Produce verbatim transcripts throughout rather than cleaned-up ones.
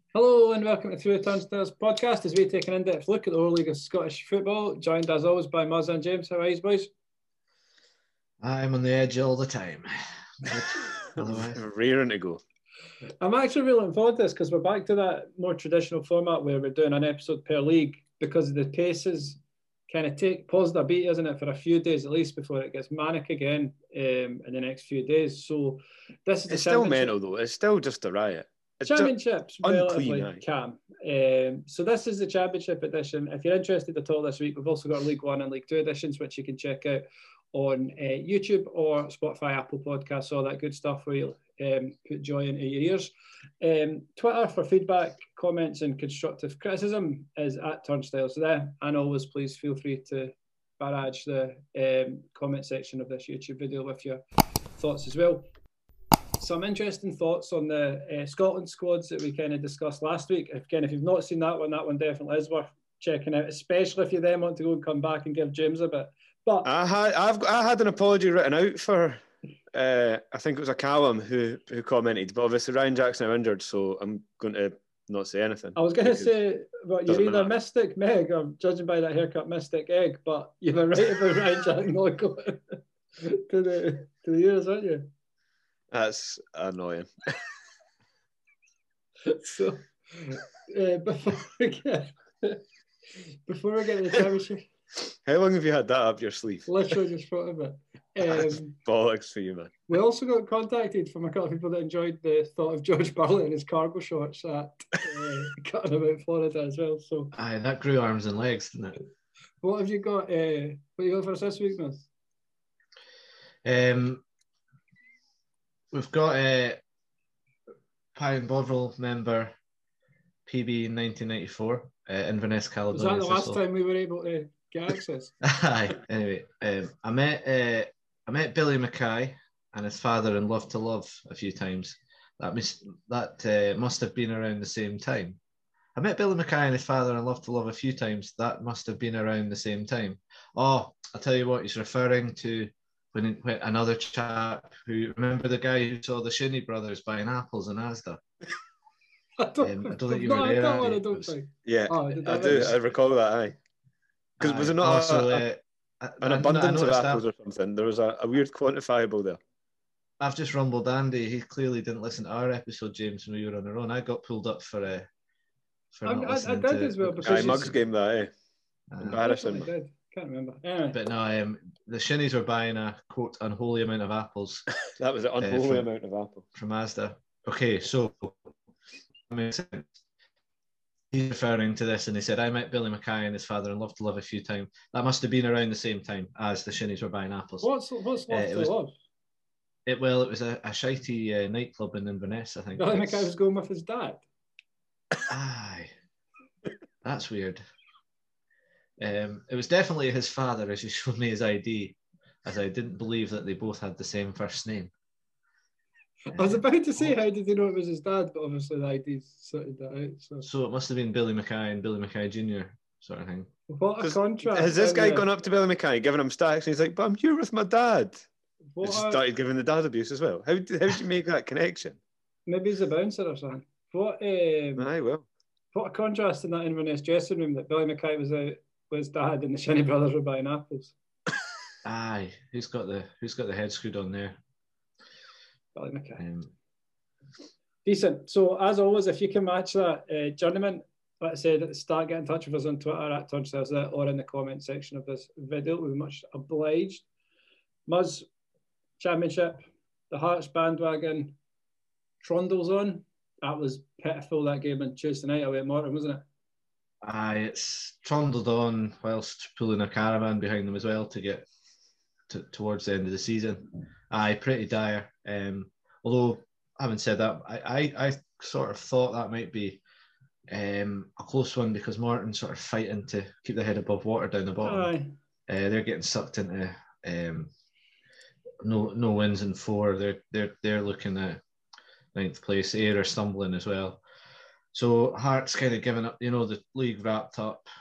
Hello and welcome to Through the Turnstiles podcast as we take an in-depth look at the whole League of Scottish Football, joined as always by Muzz and James. How are you, boys? I'm on the edge all the time. Rearing to go. I'm actually really looking forward to this because we're back to that more traditional format where we're doing an episode per league because the paces kind of take pause a beat, isn't it, for a few days at least before it gets manic again um, in the next few days. So this is it's still mental though. It's still just a riot. It's Championship's relatively unclean, calm. Um, so this is the Championship edition. If you're interested at all this week, we've also got League One and League Two editions, which you can check out on uh, YouTube or Spotify, Apple Podcasts, all that good stuff where you'll um, put joy into your ears. Um, Twitter for feedback, comments and constructive criticism is at Turnstiles there. And always please feel free to barrage the um, comment section of this YouTube video with your thoughts as well. Some interesting thoughts on the uh, Scotland squads that we kind of discussed last week. If, again, if you've not seen that one, that one definitely is worth checking out, especially if you then want to go and come back and give James a bit. But I had I've I had an apology written out for uh, I think it was a Callum who who commented, but obviously Ryan Jack's now injured, so I'm going to not say anything. I was going to say, well, you're either matter. Mystic Meg or, judging by that haircut, Mystic Egg. But you were right about Ryan Jack not going to the to the years, aren't you? That's annoying. So, uh, before we get before we get to the Championship, how long have you had that up your sleeve? Literally just thought of it. Um, bollocks for you, man. We also got contacted from a couple of people that enjoyed the thought of George Burley in his cargo shorts at uh, cutting about Florida as well. So, aye, that grew arms and legs, didn't it? What have you got? Uh, what you got for us this week, Miss? Um, we've got a Pie and Bovril member, P B nineteen ninety-four, uh, Inverness, Caledonia. Was that the last time we were able to get access? Aye. Anyway, um, I met uh, I met Billy Mackay and his father in Love to Love a few times. That mis- that uh, must have been around the same time. I met Billy Mackay and his father in Love to Love a few times. That must have been around the same time. Oh, I'll tell you what, he's referring to when, when another chap who, remember the guy who saw the Shinnie brothers buying apples in Asda? I don't, um, I don't think you no, were there. that one, I It don't was, think. Yeah, oh, I do. I recall that, aye. Because was it not also, a, uh, an I, abundance I of apples that, or something? There was a, a weird quantifiable there. I've just rumbled Andy. He clearly didn't listen to our episode, James, when we were on our own. I got pulled up for a. Uh, for I, not I, listening I did to, as well. Aye, Mugs game that, eh? Uh, Embarrassing. I did. Can't remember. Anyway. But no, um, the Shinnies were buying a quote unholy amount of apples. That was an unholy uh, from, amount of apple from Asda. Okay, so that makes sense. He's referring to this, and he said, "I met Billy Mackay and his father in Love to Love a few times." That must have been around the same time as the Shinnies were buying apples. What's what's Love uh, to was, Love? It well, it was a, a shitey uh, nightclub in Inverness, I think. Billy Mackay was going with his dad. Aye, that's weird. Um, it was definitely his father, as he showed me his I D, as I didn't believe that they both had the same first name. I was about to say, how did he know it was his dad? But obviously the I D sorted that out. So. so it must have been Billy Mackay and Billy Mackay Junior sort of thing. What a contrast. Has this guy uh, gone up to Billy Mackay, giving him stacks, and he's like, "But I'm here with my dad." He what a, started giving the dad abuse as well. How did, how did you make that connection? Maybe he's a bouncer or something. What um, Aye, well. What a contrast in that Inverness dressing room that Billy Mackay was out with his dad and the Shinnie brothers were buying apples. Aye, who's got the who's got the head screwed on there? Billy Mackay. Um, Decent. So as always, if you can match that, uh, journeyman, like I said at the start, get in touch with us on Twitter at Turnstiles or in the comment section of this video. We'll be much obliged. Muzz Championship, the Hearts bandwagon, Trundle's on. That was pitiful, that game on Tuesday night away at Morton, wasn't it? aye, it's trundled on whilst pulling a caravan behind them as well to get to, towards the end of the season. Aye, pretty dire. Um, although, having said that, I, I, I sort of thought that might be um, a close one because Morton sort of fighting to keep their head above water down the bottom. Aye. Uh, they're getting sucked into um, no no wins in four. They're they're they're looking at ninth place. Ayr are stumbling as well. So Hearts kind of giving up. You know, the league wrapped up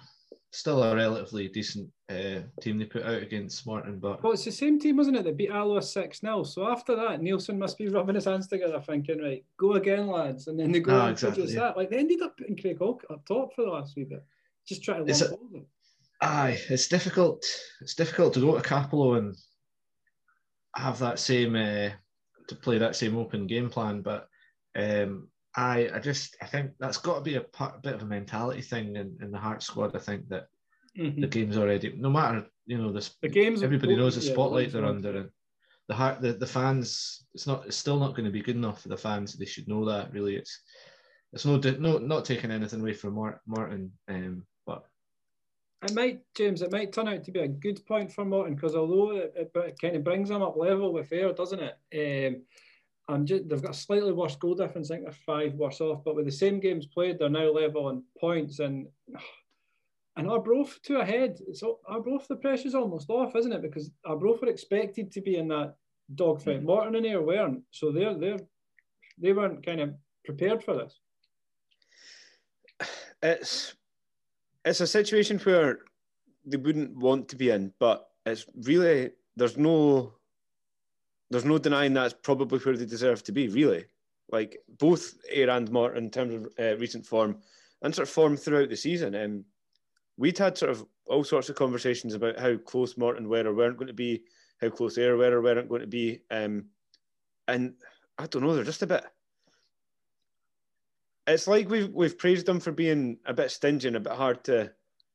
still a relatively decent uh, team they put out against Morton. But well, it's the same team, isn't it, that beat Alloa six nil. So after that, Nielsen must be rubbing his hands together, thinking, right, go again, lads. And then they go no, and exactly, produce yeah. that. Like they ended up putting Craig Hawk up top for the last wee bit, just trying to lump over them. Aye, it's difficult. It's difficult to go to Capello and have that same uh, to play that same open game plan. But um, I, I just, I think that's got to be a, part, a bit of a mentality thing in, in the Hearts squad. I think that mm-hmm. the game's already, no matter you know this, the games. Everybody knows the spotlight yeah, they're fun. under, and the heart, the, the fans. It's not. It's still not going to be good enough for the fans. They should know that. Really, it's it's no no not taking anything away from Morton. Um, but it might, James. It might turn out to be a good point for Morton because although it, it, it kind of brings them up level with Ayr, doesn't it? Um, I'm just, they've got a slightly worse goal difference. I think they're five worse off, but with the same games played, they're now level on points. And and Arbroath two ahead. It's Arbroath. The pressure's almost off, isn't it? Because Arbroath were expected to be in that dogfight. Mm-hmm. Morton and Ayr weren't, so they're they they weren't kind of prepared for this. It's it's a situation where they wouldn't want to be in, but it's really there's no. There's no denying that's probably where they deserve to be, really. Like, both Ayr and Morton, in terms of uh, recent form, and sort of form throughout the season. Um, we'd had sort of all sorts of conversations about how close Morton were or weren't going to be, how close Ayr were or weren't going to be. Um, and I don't know, they're just a bit... It's like we've we've praised them for being a bit stingy and a bit hard to...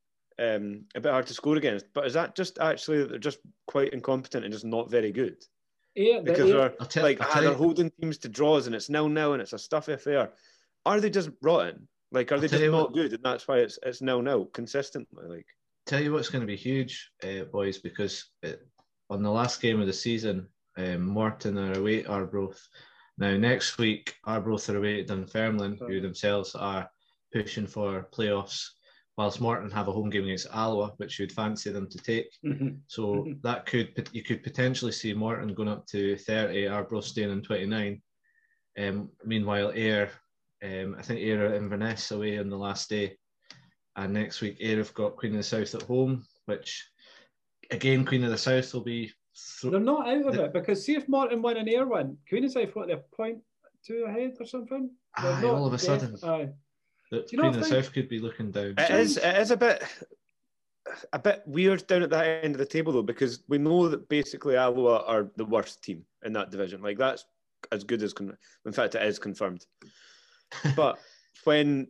Um, a bit hard to score against. But is that just actually that they're just quite incompetent and just not very good? Yeah, because yeah. they're tell, like ah, they're holding teams to draws and it's nil nil and it's a stuffy affair. Are they just rotten? Like, are I'll they just not what, good and that's why it's it's nil nil consistently? Like, tell you what's going to be huge, uh, boys, because it, on the last game of the season, um, Morton are away at Arbroath. Now next week, Arbroath are away at Dunfermline, who themselves are pushing for playoffs. Whilst Morton have a home game against Alloa, which you'd fancy them to take. Mm-hmm. So mm-hmm. that could, you could potentially see Morton going up to thirty, Arbroath staying in twenty-nine. Um, meanwhile, Ayr, um, I think Ayr are Inverness away on the last day. And next week, Ayr have got Queen of the South at home, which, again, Queen of the South will be... Th- They're not out of the, it, because see if Morton win and Ayr win, Queen of the South, what, they're point two ahead or something? Aye, all of a deaf, sudden. Aye. The Queen of the South could be looking down. It is, it is a bit a bit weird down at that end of the table, though, because we know that basically Alloa are the worst team in that division. Like, that's as good as... Con- in fact, it is confirmed. But when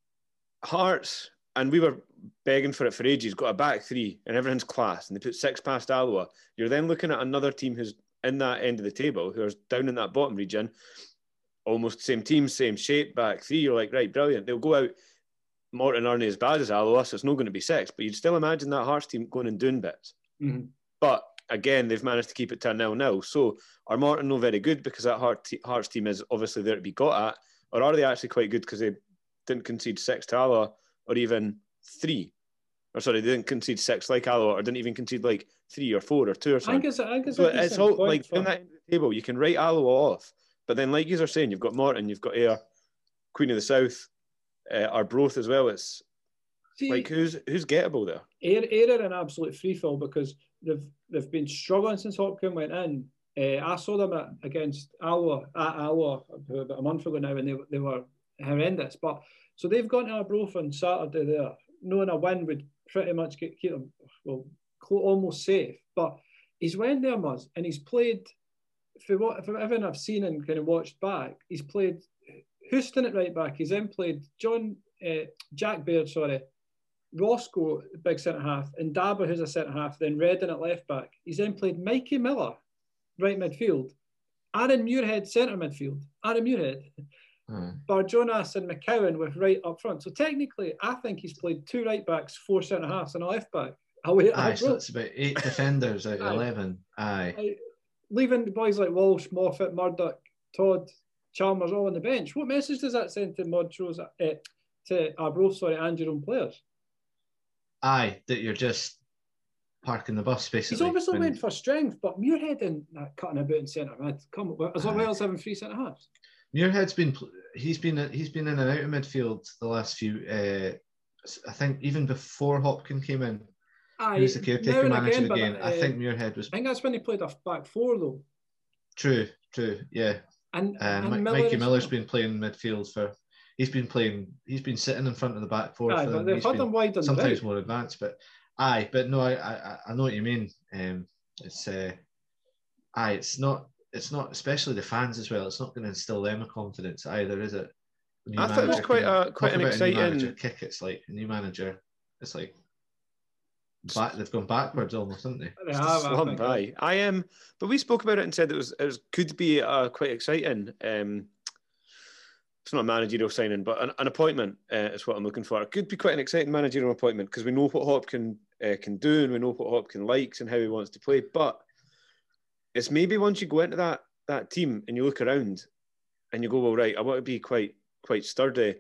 Hearts, and we were begging for it for ages, got a back three and everyone's class, and they put six past Alloa, you're then looking at another team who's in that end of the table, who are down in that bottom region, almost same team, same shape, back three. You're like, right, brilliant. They'll go out. Morton aren't as bad as Alloa, so it's not going to be six. But you'd still imagine that Hearts team going and doing bits. Mm-hmm. But again, they've managed to keep it to a nil-nil. So are Morton not very good because that Hearts team is obviously there to be got at? Or are they actually quite good because they didn't concede six to Alloa or even three? Or sorry, they didn't concede six like Alloa or didn't even concede like three or four or two or something. I guess, I guess so it's all like in that end of the table, you can write Alloa off. But then, like you are saying, you've got Morton, you've got Ayr, Queen of the South, uh, Arbroath as well. It's See, like who's who's gettable there? Ayr, Ayr are an absolute free fall because they've they've been struggling since Hopkin went in. Uh, I saw them at, against Alloa at Alloa about a month ago now, and they they were horrendous. But so they've gone to Arbroath on Saturday there, knowing a win would pretty much get, keep them well almost safe. But he's went there, Muzz, and he's played. For what, for everything I've seen and kind of watched back, he's played Houston at right back. He's then played John uh, Jack Baird, sorry, Roscoe, big centre half, and Dabber, who's a centre half. Then Redden at left back. He's then played Mikey Miller, right midfield, Aaron Muirhead centre midfield, Aaron Muirhead, mm. Barjonas and McCowan with right up front. So technically, I think he's played two right backs, four centre halves, and a left back. Away, Aye, so it's about eight defenders out of Aye. eleven. Aye. Aye. Leaving boys like Walsh, Moffat, Murdoch, Todd, Chalmers all on the bench. What message does that send to Montrose, uh, to Arbroath, sorry, and your own players? Aye, that you're just parking the bus, basically. He's obviously when... went for strength, but Muirhead and uh, cutting about in centre mid. Come, as well as having three centre halves. Muirhead's been he's been he's been in and out of midfield the last few uh, I think even before Hopkin came in, Aye, he was the caretaker manager again, again. But, uh, I think Muirhead was. I think that's when he played a back four though. True, true, yeah. And, um, and Miller Mikey Miller's well. been playing midfield for. He's been playing. He's been sitting in front of the back four. Aye, for but them. they've he's had them wide on sometimes the right. more advanced, but aye, but no, I, I, I know what you mean. Um, it's uh, aye, it's not. It's not, especially the fans as well. It's not going to instill them a confidence either, is it? I thought it was quite a quite an exciting a new manager kick. It's like a new manager. It's like back. They've gone backwards almost, haven't they? They have. Slump, aye. I am, um, but we spoke about it and said it was it was could be uh, quite exciting. Um, it's not a managerial signing, but an, an appointment uh, is what I'm looking for. It could be quite an exciting managerial appointment because we know what Hopkin uh, can do and we know what Hopkin likes and how he wants to play, but. It's maybe once you go into that that team and you look around and you go, well, right, I want to be quite quite sturdy.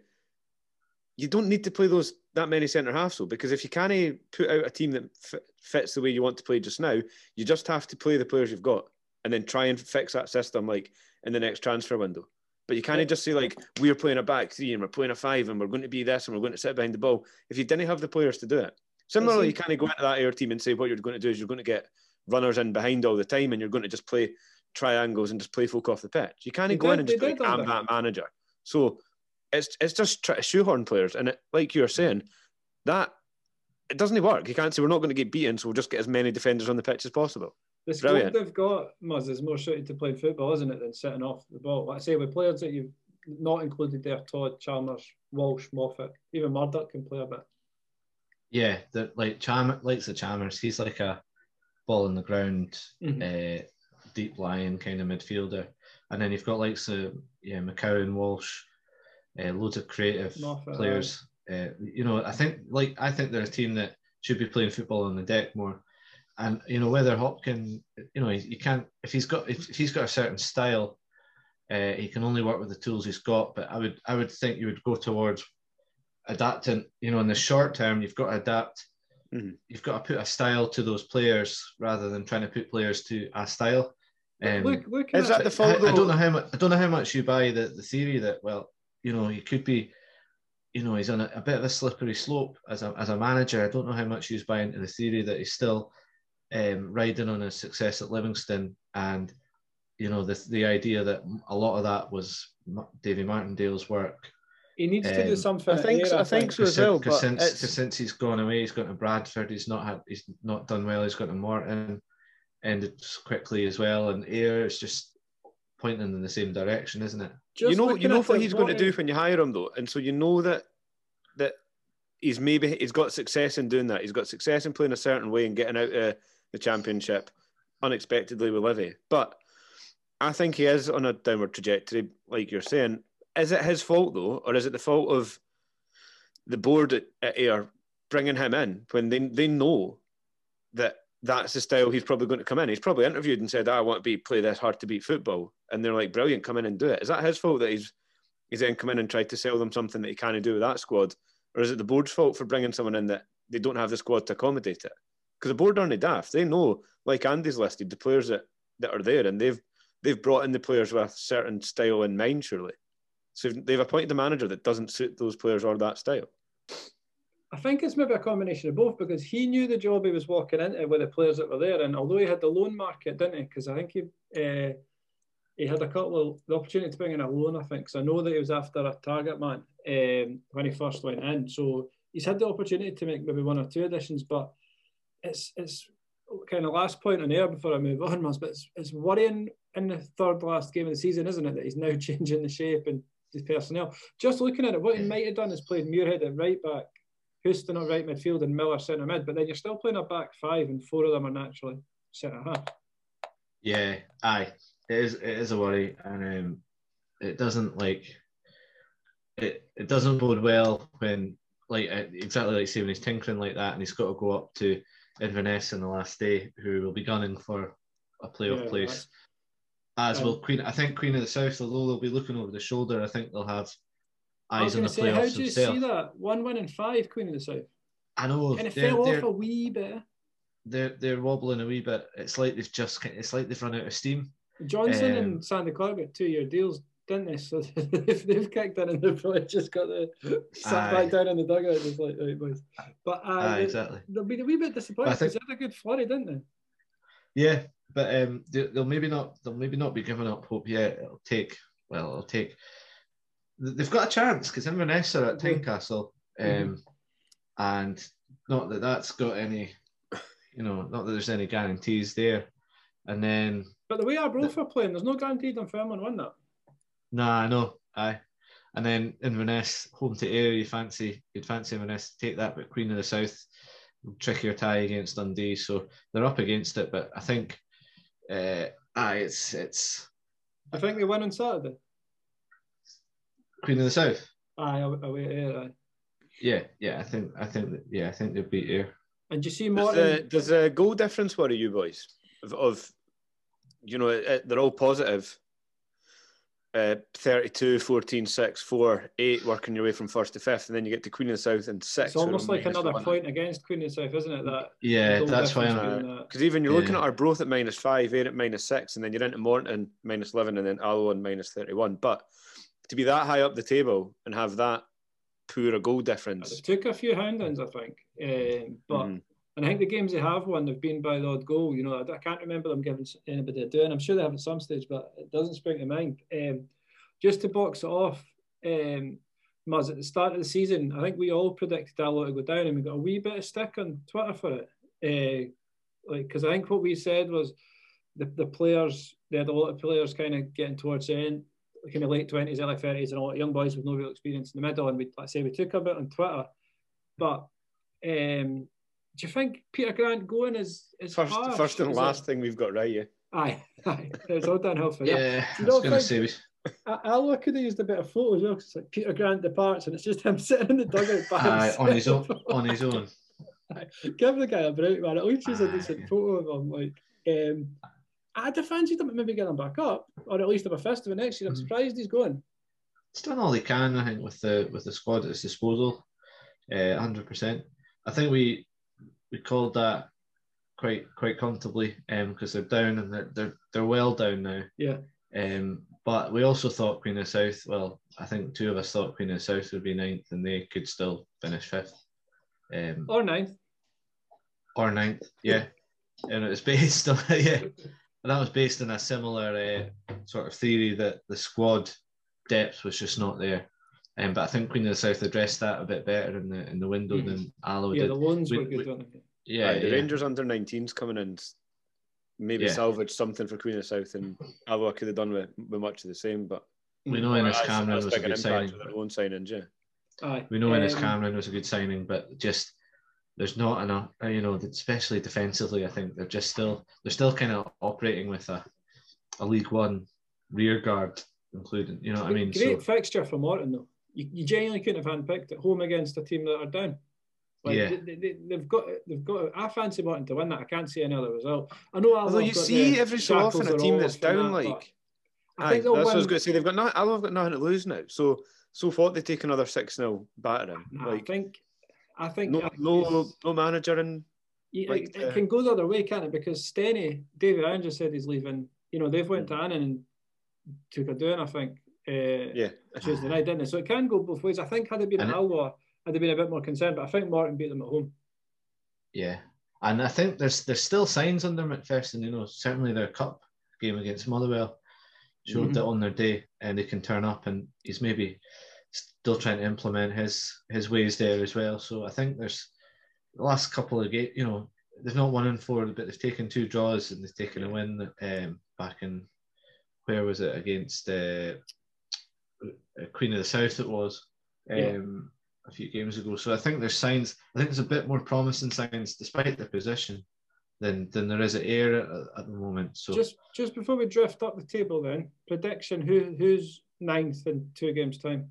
You don't need to play those that many centre halves, though, because if you can't put out a team that f- fits the way you want to play just now, you just have to play the players you've got and then try and fix that system like in the next transfer window. But you can't yeah. just say like we're playing a back three and we're playing a five and we're going to be this and we're going to sit behind the ball if you didn't have the players to do it. Similarly, you can't go into that air team and say what you're going to do is you're going to get runners in behind all the time and you're going to just play triangles and just play folk off the pitch. You can't they go did, in and just go, like, I'm that manager. So it's it's just try to shoehorn players. And it, like you're saying, that it doesn't work. You can't say we're not going to get beaten, so we'll just get as many defenders on the pitch as possible. The squad they've got, Muzz, is more suited to playing football, isn't it, than sitting off the ball. Like I say, with players that you've not included there, Todd, Chalmers, Walsh, Moffat, even Murdoch can play a bit. Yeah, the, like Cham likes the Chalmers. He's like a ball in the ground, mm-hmm. uh, deep lying kind of midfielder, and then you've got like so yeah McCowan, Walsh, uh, loads of creative Moffat, players. Uh, you know, I think like I think they're a team that should be playing football on the deck more, and you know whether Hopkin, you know, you can't if he's got if, if he's got a certain style, uh, he can only work with the tools he's got. But I would I would think you would go towards adapting. You know, in the short term, you've got to adapt. Mm-hmm. You've got to put a style to those players rather than trying to put players to a style. Um, look, look is that the fault? I, I don't know how much. I don't know how much you buy the, the theory that well, you know, he could be, you know, he's on a, a bit of a slippery slope as a as a manager. I don't know how much you buy into the theory that he's still um, riding on his success at Livingston, and you know the the idea that a lot of that was Davy Martindale's work. He needs um, to do something. I think. So, I think so as well. Because since, since, since he's gone away, he's gone to Bradford. He's not had. He's not done well. He's gone to Morton, ended quickly as well. And Ayr is just pointing in the same direction, isn't it? Just you know, you know what he's going to do when you hire him, though, and so you know that that he's maybe he's got success in doing that. He's got success in playing a certain way and getting out of the Championship unexpectedly with Livy. But I think he is on a downward trajectory, like you're saying. Is it his fault, though, or is it the fault of the board at, at Ayr bringing him in when they they know that that's the style he's probably going to come in? He's probably interviewed and said, I want to be play this hard to beat football. And they're like, brilliant, come in and do it. Is that his fault that he's he's then come in and tried to sell them something that he can't do with that squad? Or is it the board's fault for bringing someone in that they don't have the squad to accommodate it? Because the board aren't daft. They know, like Andy's listed, the players that, that are there, and they've they've brought in the players with a certain style in mind, surely. So they've appointed a manager that doesn't suit those players or that style. I think it's maybe a combination of both because he knew the job he was walking into with the players that were there. And although he had the loan market, didn't he? Because I think he uh, he had a couple of the opportunity to bring in a loan, I think. So I know that he was after a target man um, when he first went in. So he's had the opportunity to make maybe one or two additions, but it's it's kind of last point on air before I move on, but it's, it's worrying in the third last game of the season, isn't it, that he's now changing the shape and his personnel. Just looking at it, what he might have done is played Muirhead at right back, Houston at right midfield, and Miller centre mid. But then you're still playing a back five, and four of them are naturally centre half. Yeah, aye, it is. It is a worry, and um, it doesn't like it. It doesn't bode well when, like, exactly like say when he's tinkering like that, and he's got to go up to Inverness on the last day, who will be gunning for a playoff yeah, place. Right. As um, will Queen, I think Queen of the South, although they'll be looking over the shoulder, I think they'll have eyes on the say, playoffs themselves. How do you themselves. see that? One win and five, Queen of the South. I know. And it fell off a wee bit. They're they're wobbling a wee bit. It's like they've just it's like they've run out of steam. Johnson um, and Sandy Clark got two year deals. didn't they? So if they've kicked in and they've probably just got the sat back down in the dugout. It's like, right, boys. But uh, Aye, exactly. They'll be a wee bit disappointed because think... they had a good flurry, didn't they? Yeah, but um, they, they'll maybe not. They'll maybe not be giving up hope yet. It'll take. Well, it'll take. They've got a chance because Inverness are at Tynecastle, um, mm-hmm. and not that that's got any, you know, not that there's any guarantees there. And then, but the way Arbroath are playing, there's no guarantee Dunfermline win that. Nah, I know. Aye, and then Inverness home to Ayr. You fancy? You'd fancy Inverness to take that, but Queen of the South, trickier tie against Dundee, so they're up against it. But I think, uh, aye, it's it's. I think they win on Saturday. Queen of the South. Aye, away at Ayr. Aye. Yeah, yeah, I think, I think, that, yeah, I think they'll beat Ayr. And you see Morton. Does the goal difference worry you boys? Of, of you know, it, they're all positive. Uh, thirty-two, fourteen, six, four, eight, working your way from first to fifth, and then you get to Queen of the South and six. It's almost like another one. Point against Queen of the South, isn't it? That yeah, that's why I'm. Because even you're yeah. looking at Arbroath at minus five, Ayr at minus six, and then you're into Morton minus eleven, and then Alloa minus thirty-one. But to be that high up the table and have that poor a goal difference, it took a few houndings, I think. Um, but mm. and I think the games they have won, they've been by the odd goal. You know, I, I can't remember them giving anybody a do, and I'm sure they have at some stage, but it doesn't spring to mind. Um, just to box it off, um, Muzz, at the start of the season, I think we all predicted Alloa to go down, and we got a wee bit of stick on Twitter for it. Uh, like, because I think what we said was the, the players, they had a lot of players kind of getting towards the end, kind of late twenties, early thirties, and a lot of young boys with no real experience in the middle. And we, let's say, we took a bit on Twitter, but um, do you think Peter Grant going is is first, harsh? first and is last it? thing we've got right? Yeah, aye, aye, it's all downhill for yeah, that. Yeah, I was going to say. We... Alloa could have used a bit of photo as well, because it's like Peter Grant departs, and it's just him sitting in the dugout by aye, on his own. On his own. Give the guy a break, man. At least use a decent yeah. photo of him. Like, um, I'd have fancied him maybe get him back up, or at least have a festival next year. I'm surprised he's going. He's done all he can, I think, with the with the squad at his disposal, uh, one hundred percent. I think we we called that quite quite comfortably, um, because they're down and they're they're they're well down now. Yeah. Um, but we also thought Queen of South. Well, I think two of us thought Queen of South would be ninth, and they could still finish fifth. Um, or ninth. Or ninth, yeah. And it was based on yeah, and that was based on a similar uh, sort of theory that the squad depth was just not there. Um, but I think Queen of the South addressed that a bit better in the in the window mm. than Alloa yeah, did. Yeah, the loans we, were good, we, weren't they? Yeah, right, the yeah. Rangers under nineteens coming in, maybe yeah. salvage something for Queen of the South, and Alloa could have done with, with much of the same. But we know Ennis Cameron was a good signing. Their own signings, yeah. Aye. We know um, Ennis Cameron was a good signing, but just there's not enough. You know, especially defensively, I think they're just still they're still kind of operating with a a League One rear guard including. You know what I mean? Great so, fixture for Morton though. You, you genuinely couldn't have handpicked at home against a team that are down. Like, yeah, they, they, they've got, they've got. I fancy Morton to win that. I can't see any other result. I know. Although you see every so often a team that's down, that, like, I aye, think that's win. what I was going to say. They've got not, Alloa have got nothing to lose now. So, so fought they take another six nil battering. Nah, like, I think, I think, no, no, no manager and. Yeah, like, it, it uh, can go the other way, can't it? Because Stenny, David Andrew said he's leaving. You know, they've went to Annan and took a doing, I think. Uh, yeah, Tuesday night, didn't it? So it can go both ways. I think had it been at Alloa, I'd have been a bit more concerned, but I think Morton beat them at home. Yeah, and I think there's there's still signs under McPherson. You know, certainly their cup game against Motherwell showed mm-hmm. that on their day, and they can turn up, and he's maybe still trying to implement his his ways there as well. So I think there's the last couple of games. You know, they've not won in four, but they've taken two draws and they've taken a win um, back in where was it against. Uh, Queen of the South it was um, yeah. a few games ago. So I think there's signs. I think there's a bit more promising signs, despite the position, than than there is at Ayr at, at the moment. So just just before we drift up the table, then prediction: who who's ninth in two games' time?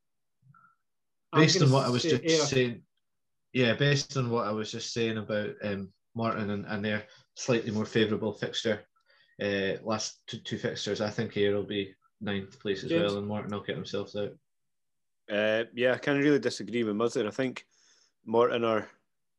Based on what I was just Ayr. saying, yeah, based on what I was just saying about um, Morton and, and their slightly more favourable fixture, uh, last two, two fixtures, I think Ayr will be ninth place as James. well, and Morton will get themselves out. Uh, yeah, I can't really disagree with Muzz there. I think Morton are,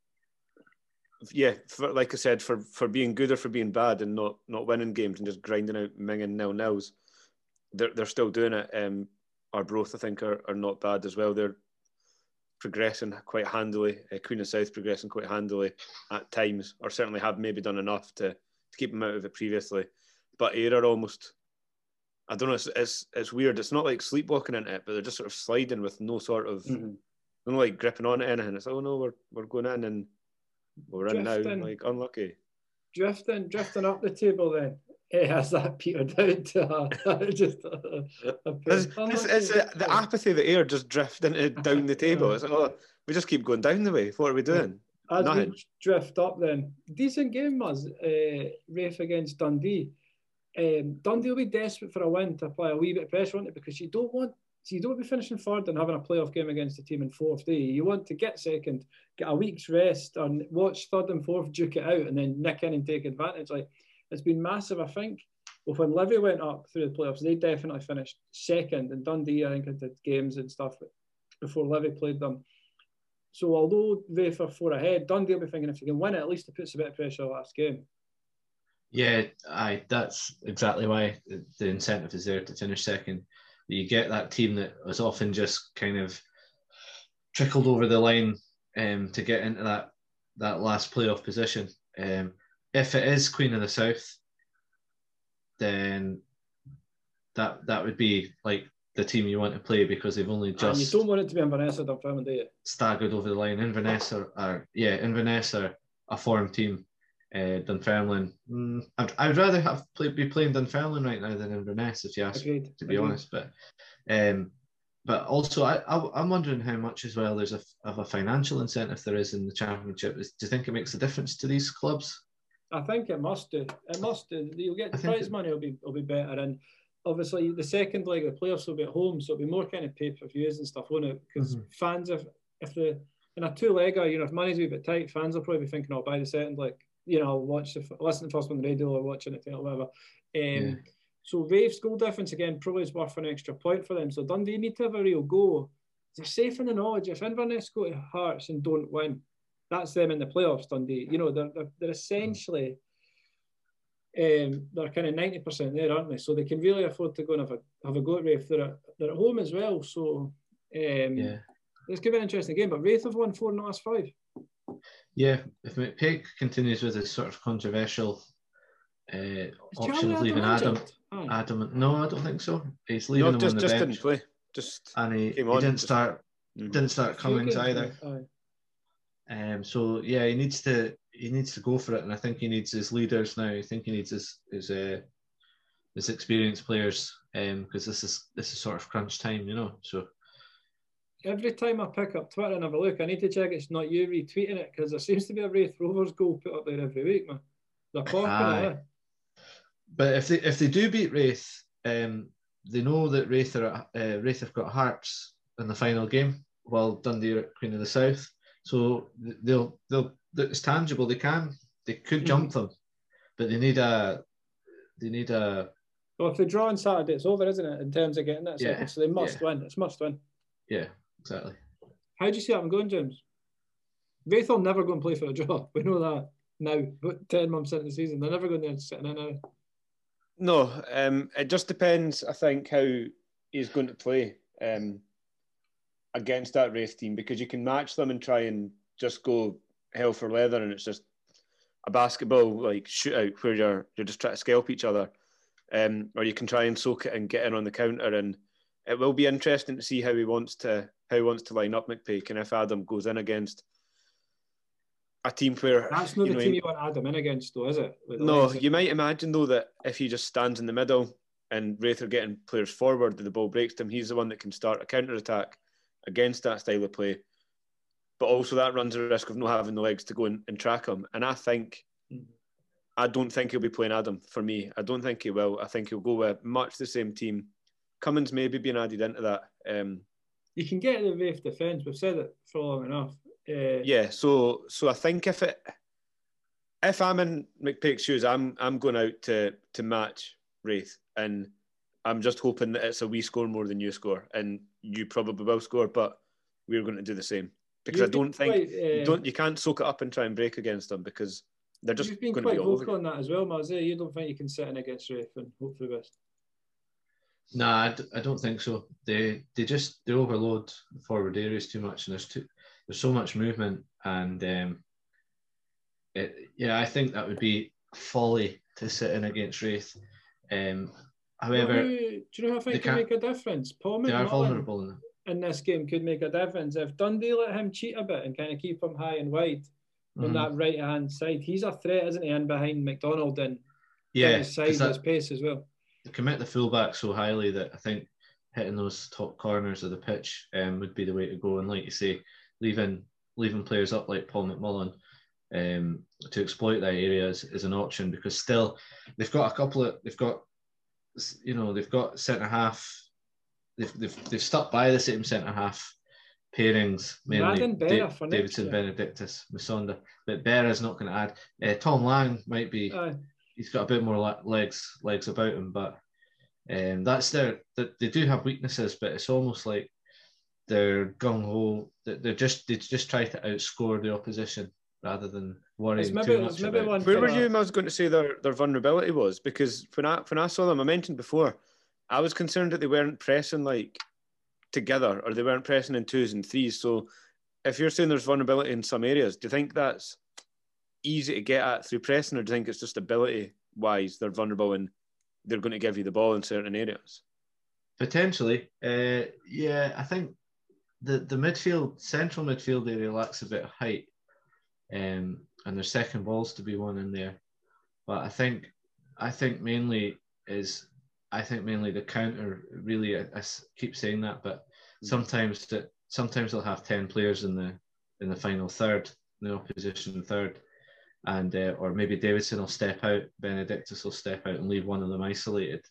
yeah, for, like I said, for, for being good or for being bad and not, not winning games and just grinding out minging nil-nils. they're they're still doing it. Um, Arbroath, I think, are, are not bad as well. They're progressing quite handily. Uh, Queen of South progressing quite handily at times, or certainly have maybe done enough to, to keep them out of it previously. But Ayr are almost, I don't know, it's, it's it's weird. It's not like sleepwalking into it, but they're just sort of sliding with no sort of, mm-hmm. no like gripping on to anything. It's, oh no, we're we're going in and we're in drifting, now, like unlucky. Drifting, drifting up the table then. It has that petered out to a, just a, a it's, it's, it's a, the apathy that Ayr just drifting down the table. It's like, oh, we just keep going down the way. What are we doing? As Nothing. we drift up then, decent game, Muzz. Uh, Raith against Dundee. Um, Dundee will be desperate for a win to apply a wee bit of pressure on it, because you don't want so you don't want to be finishing third and having a playoff game against a team in fourth day. You want to get second, get a week's rest, and watch third and fourth duke it out, and then nick in and take advantage. Like, it's been massive. I think well, when Livy went up through the playoffs, they definitely finished second, and Dundee, I think, had the games and stuff before Livy played them. So although Raith are four ahead, Dundee will be thinking if they can win it, at least it puts a bit of pressure on the last game. Yeah, aye, that's exactly why the incentive is there to finish second. You get that team that was often just kind of trickled over the line um, to get into that that last playoff position. Um, if it is Queen of the South, then that that would be like the team you want to play, because they've only just. And you don't want it to be Inverness or Dunfermline, do you? Staggered over the line. Inverness are, are yeah, Inverness are a form team. Uh, Dunfermline. Mm, I'd, I'd rather have play, be playing Dunfermline right now than Inverness, if you ask me, to be Agreed. honest. But um, but also, I, I I'm wondering how much as well there's a of a financial incentive there is in the Championship. Is, do you think it makes a difference to these clubs? I think it must do. It must do. You'll get the prize it, money will be will be better, and obviously the second leg of the playoffs will be at home, so it'll be more kind of pay per views and stuff, won't it? Because mm-hmm. fans, if if the in a two legger, you know, if money's a bit tight, fans will probably be thinking, "Oh, buy the second leg." You know, watch the listen to the first one on the radio or watching it or whatever. Um, yeah. So Raith's goal difference again probably is worth an extra point for them. So Dundee need to have a real go. They're safe in the knowledge if Inverness go to Hearts and don't win, that's them in the playoffs. Dundee, you know, they're they're, they're essentially um, they're kind of ninety percent there, aren't they? So they can really afford to go and have a have a go at Raith. They're at, they're at home as well, so um, yeah, this could be an interesting game. But Raith have won four in the last five. Yeah, if McPake continues with his sort of controversial uh, option of leaving Adam, Adam, Adam, no, I don't think so. He's leaving no, him just, on the just bench, didn't play. Just and he, he on, didn't just, start, mm. didn't start Cummings either. Um, so yeah, he needs to he needs to go for it, and I think he needs his leaders now. I think he needs his his uh, his experienced players, um, because this is this is sort of crunch time, you know. So. Every time I pick up Twitter and have a look, I need to check it's not you retweeting it, because there seems to be a Raith Rovers goal put up there every week, man. They're popular, eh? But if they if they do beat Raith, um, they know that Raith are uh, Raith have got Hearts in the final game, while Dundee are at Queen of the South. So they'll they'll it's tangible. They can they could jump mm-hmm. them, but they need a they need a. Well, if they draw on Saturday, it's over, isn't it? In terms of getting that second, yeah, so they must yeah. win. It's must win. Yeah. Exactly. How do you see that one going, James? Raith will never go and play for a job. We know that now. But ten months into the season, they're never going there and sitting in now. No, um, it just depends. I think how he's going to play um, against that Raith team, because you can match them and try and just go hell for leather, and it's just a basketball like shootout where you're you're just trying to scalp each other, um, or you can try and soak it and get in on the counter. And it will be interesting to see how he wants to how he wants to line up McPake, and if Adam goes in against a team where that's not you the know, team you want Adam in against, though, is it? No, you might imagine though that if he just stands in the middle and Raith are getting players forward and the ball breaks to him, he's the one that can start a counter attack against that style of play. But also that runs a risk of not having the legs to go and, and track him. And I think mm-hmm. I don't think he'll be playing Adam for me. I don't think he will. I think he'll go with much the same team. Cummins maybe being added into that. Um, you can get the Raith defence. We've said it for long enough. Uh, yeah, so so I think if it if I'm in McPake's shoes, I'm I'm going out to to match Raith, and I'm just hoping that it's a we score more than you score, and you probably will score, but we're going to do the same, because I don't think quite, uh, you don't you can't soak it up and try and break against them, because they're just you've been going quite to be all vocal over on that as well, Marzi. You don't think you can sit in against Raith and hope for the best? Nah, I, d- I don't think so. They they just they overload the forward areas too much, and there's too there's so much movement, and um, it, yeah, I think that would be folly to sit in against Wraith. Um, however, well, who, do you know who I think can make a difference? Paul they are McMullen vulnerable in, in this game could make a difference. If Dundee let him cheat a bit and kind of keep him high and wide mm-hmm. on that right hand side, he's a threat, isn't he? And behind McDonald and yeah, his side, his pace as well. They commit the fullback so highly that I think hitting those top corners of the pitch um, would be the way to go. And like you say, leaving leaving players up like Paul McMullen um, to exploit that area is, is an option, because still they've got a couple of they've got you know they've got centre half. They've, they've they've stuck by the same centre half pairings, mainly da- Davidson, Benedictus, Musonda, but Berra's not going to add. Uh, Tom Lang might be. Uh, he's got a bit more legs legs about him, but um, that's their. They do have weaknesses, but it's almost like they're gung ho. They're just they just try to outscore the opposition rather than worrying maybe, too much about. One Where were you? I was going to say their their vulnerability was, because when I when I saw them, I mentioned before, I was concerned that they weren't pressing like together, or they weren't pressing in twos and threes. So if you're saying there's vulnerability in some areas, do you think that's easy to get at through pressing, or do you think it's just ability wise they're vulnerable and they're going to give you the ball in certain areas? Potentially. Uh, yeah, I think the, the midfield, central midfield area lacks a bit of height, um, and there's second balls to be won in there. But I think I think mainly is I think mainly the counter really. I, I keep saying that, but sometimes that sometimes they'll have ten players in the in the final third, in the opposition third, and uh, or maybe Davidson will step out, Benedictus will step out and leave one of them isolated.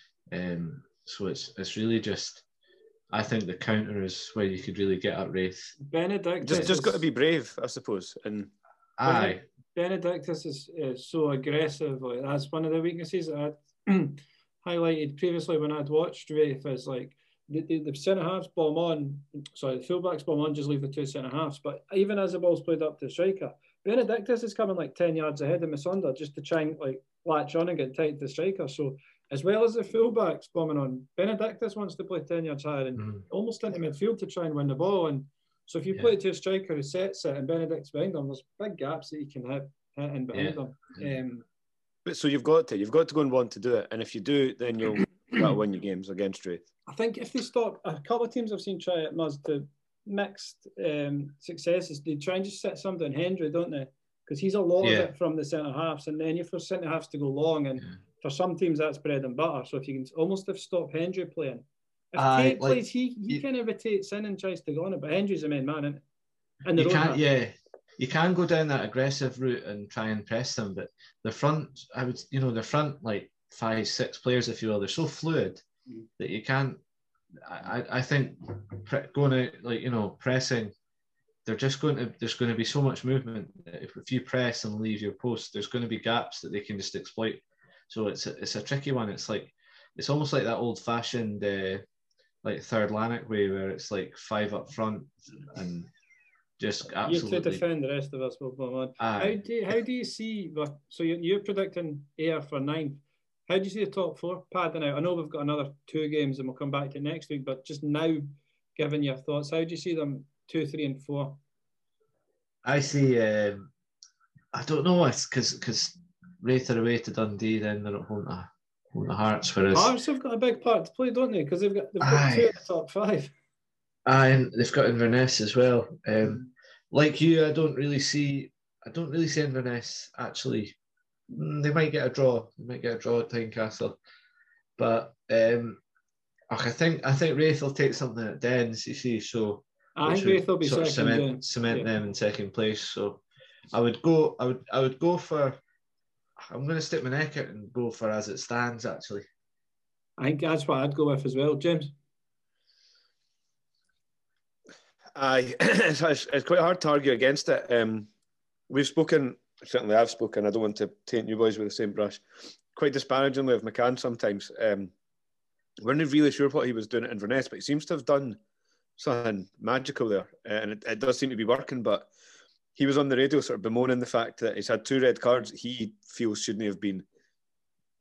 Um, so it's it's really just. I think the counter is where you could really get at Wraith. Benedictus just just got to be brave, I suppose. And aye, Benedictus is, is so aggressive. Like, that's one of the weaknesses that I'd highlighted previously when I'd watched Wraith. Is like the, the, the centre halves bomb on, sorry, the fullbacks bomb on, just leave the two centre halves. But even as the ball's played up to the striker, Benedictus is coming like ten yards ahead of Musonda just to try and like latch on and get tight to the striker. So as well as the fullbacks bombing on, Benedictus wants to play ten yards higher and mm. almost into midfield to try and win the ball. And so if you yeah. play it to a striker who sets it and Benedict's behind them, there's big gaps that you can hit, hit in behind yeah. them. Um, but so you've got to, you've got to go and want to do it. And if you do, then you'll that'll win your games against Wraith. I think if they stop, a couple of teams I've seen try it, Muzz, to mixed um, successes, they try and just set somebody on Hendry, don't they? Because he's a lot yeah. of it from the centre halves, and then you force centre halves to go long, and yeah. for some teams that's bread and butter. So if you can almost have stopped Hendry playing, if uh, Tate like, plays, he he you, kind of rotates in and tries to go on it, but Hendry's a main man, isn't it? And you can't, yeah, you can go down that aggressive route and try and press them, but the front, I would, you know, the front like five, six players, if you will, they're so fluid mm. that you can't. I I think going out like you know pressing. They're just going to, there's going to be so much movement that if, if you press and leave your post, there's going to be gaps that they can just exploit. So it's a, it's a tricky one. It's like, it's almost like that old fashioned, uh, like third Lanark way where it's like five up front and just absolutely. You to defend the rest of us, will come on. How do you, how do you see, so you're, you're predicting Ayr for ninth. How do you see the top four padding out? I know we've got another two games and we'll come back to it next week, but just now, given your thoughts, how do you see them? Two, three, and four. I see. Um, I don't know. It's because because Wraith are away to Dundee, then they're at home to, home to Hearts. Whereas Hearts have got a big part to play, don't they? Because they've got they've got aye. two of the top five. Aye, and they've got Inverness as well. Um, like you, I don't really see. I don't really see Inverness actually. They might get a draw. They might get a draw at Tynecastle, but um, I think I think Wraith will take something at Dens. You see, so. I think Wraith will be second. Cement, cement yeah. them in second place. So I would go. I would. I would go for. I'm going to stick my neck out and go for as it stands. Actually, I think that's what I'd go with as well, James. Aye, it's, it's quite hard to argue against it. Um, we've spoken. Certainly, I've spoken. I don't want to taint you boys with the same brush. Quite disparagingly of McCann sometimes. Um, we're not really sure what he was doing at Inverness, but he seems to have done something magical there, and it, it does seem to be working. But he was on the radio sort of bemoaning the fact that he's had two red cards he feels shouldn't have been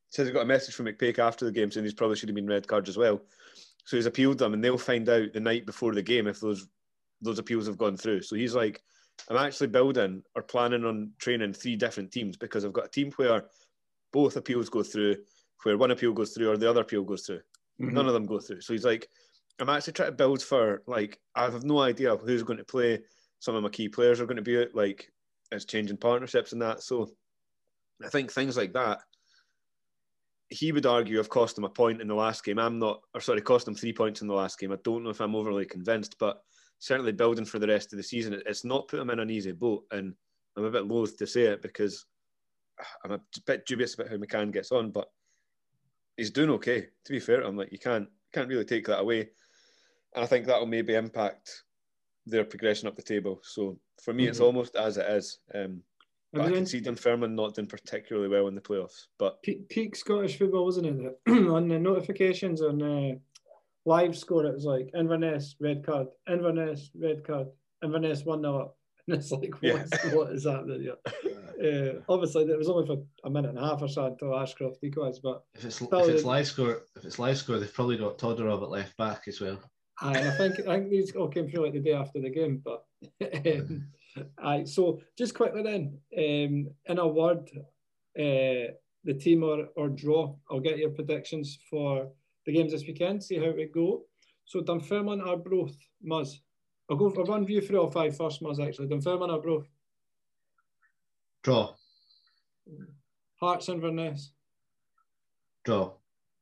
says he got a message from McPake after the game saying these probably should have been red cards as well. So he's appealed them, and they'll find out the night before the game if those those appeals have gone through. So he's like, I'm actually building or planning on training three different teams because I've got a team where both appeals go through, where one appeal goes through or the other appeal goes through. Mm-hmm. None of them go through. So he's like, I'm actually trying to build for, like, I have no idea who's going to play. Some of my key players are going to be out, like, it's changing partnerships and that. So I think things like that, he would argue have cost him a point in the last game. I'm not, or sorry, cost him three points in the last game. I don't know if I'm overly convinced, but certainly building for the rest of the season, it's not put him in an easy boat. And I'm a bit loath to say it because I'm a bit dubious about how McCann gets on, but he's doing okay. To be fair, I'm like, you can't, can't really take that away. And I think that will maybe impact their progression up the table. So for me, mm-hmm. it's almost as it is. Um, but I can see Dunfermline not doing particularly well in the playoffs. But peak, peak Scottish football, wasn't it? On the notifications on uh, live score, it was like Inverness red card, Inverness red card, Inverness one nil up, and it's like, yeah. what is happening here? Uh, obviously, it was only for a minute and a half or so until Ashcroft equalised. But if it's if it's live score, if it's live score, they've probably got Todorov at left back as well. Aye, and I think I think these all came through like the day after the game. But um, aye, so just quickly then, um, in a word, uh, the team or, or draw. I'll get your predictions for the games this weekend. See how we go. So Dunfermline, Arbroath, Muzz. I'll go for one view through all five first, Muzz. Actually, Dunfermline, Arbroath. Draw. Hearts, Inverness. Draw.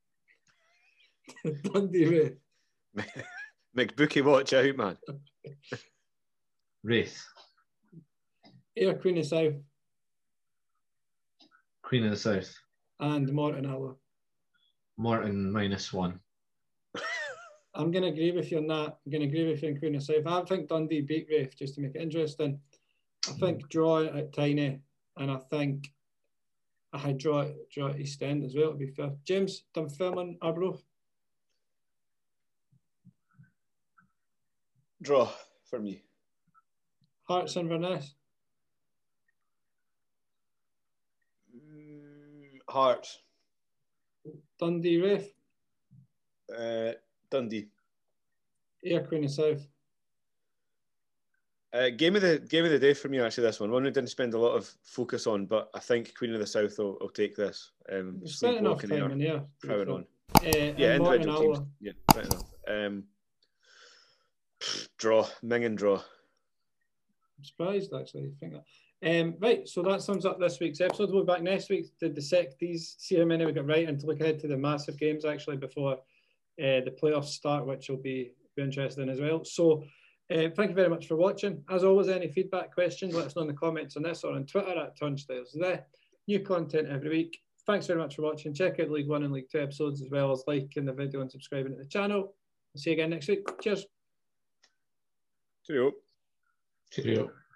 Dundee Ray. McBookie, watch out, man. Wraith. Ayr, Queen of South. Queen of the South. And Morton, Alloa. Morton minus one. I'm going to agree with you on that. I'm going to agree with you on Queen of South. I think Dundee beat Wraith just to make it interesting. I think mm. draw at Tiny, and I think I had draw, draw at East End as well, to be fair. James, Dunfermline, Arbroath. Draw for me. Hearts, Inverness. Mm, Hearts. Dundee, Wraith. Uh, Dundee. Ayr, Queen of South. Uh, game of the game of the day for me, actually. This one, one we didn't spend a lot of focus on, but I think Queen of the South will, will take this. Um, spent enough time in here. Proud on. Uh, yeah, individual teams. Yeah, right enough. Um, draw, Mingen draw. I'm surprised actually. I think that. Um, right, so that sums up this week's episode. We'll be back next week to dissect these, see how many we got right, and to look ahead to the massive games actually before uh, the playoffs start, which will be, be interesting as well. So, uh, thank you very much for watching. As always, any feedback, questions, let us know in the comments on this or on Twitter at Turnstiles There. New content every week. Thanks very much for watching. Check out League One and League Two episodes as well as liking the video and subscribing to the channel. We'll see you again next week. Cheers. Cheerio. Cheerio.